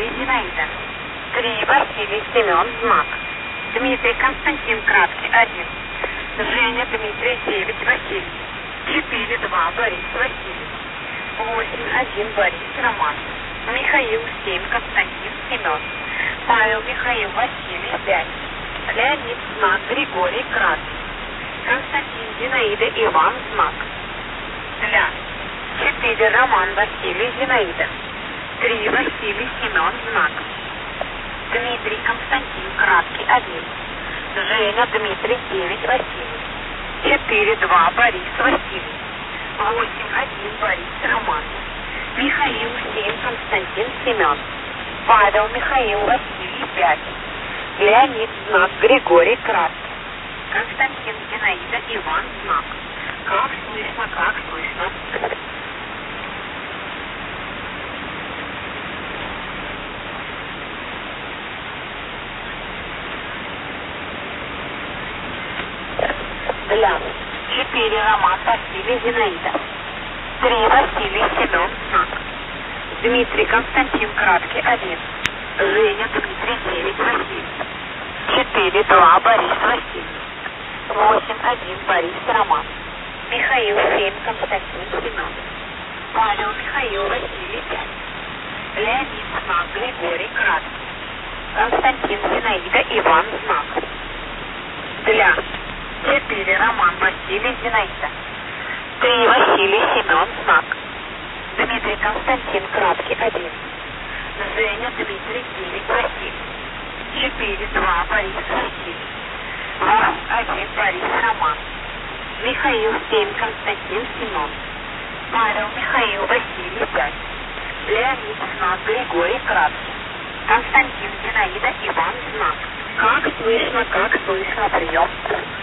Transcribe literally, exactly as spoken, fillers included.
Василий, Зинаида. Три, Василий, Семен, знак. Дмитрий, Константин, краткий, один. Женя, Дмитрий, девять, Василий. Четыре, два, Борис, Василий. Восемь, один, Борис, Роман. Михаил, семь, Константин, Семен. Павел, Михаил, Василий, пять. Леонид, знак, Григорий, краткий. Константин, Зинаида, Иван, знак. Для. Четыре, Роман, Василий, Зинаида. Три, Василий, Семен, знак. Дмитрий, Константин, краткий, один. Женя, Дмитрий, девять, Василий. Четыре, два, Борис, Василий. Восемь, один, Борис, Роман. Михаил, семь, Константин, Семен. Павел, Михаил, Василий, пять. Леонид, знак, Григорий, краткий. Константин, Зинаида, Иван, знак. Как слышно, как слышно. Для. Четыре, Роман, Василий, Зинаида. Три, Василий, Семен, знак. Дмитрий, Константин, краткий, один. Женя, Дмитрий, девять, Василий. Четыре, два, Борис, Василий. Восемь, один, Борис, Роман. Михаил, семь, Константин, Семен. Павел, Михаил, Василий, пять. Леонид, знак, Григорий, краткий. Константин, Зинаида, Иван, знак. Для. Четыре, Роман, Василий, Зинаида. Три, Василий, Семен, знак. Дмитрий, Константин, краткий, один. Женя, Дмитрий, девять, Василий. Четыре, два, Борис, Василий. Восемь, один, Борис, Роман. Михаил, семь, Константин, Семен. Павел, Михаил, Василий, пять. Леонид, знак, Григорий, краткий. Константин, Зинаида, Иван, знак. Как слышно, как слышно, прием.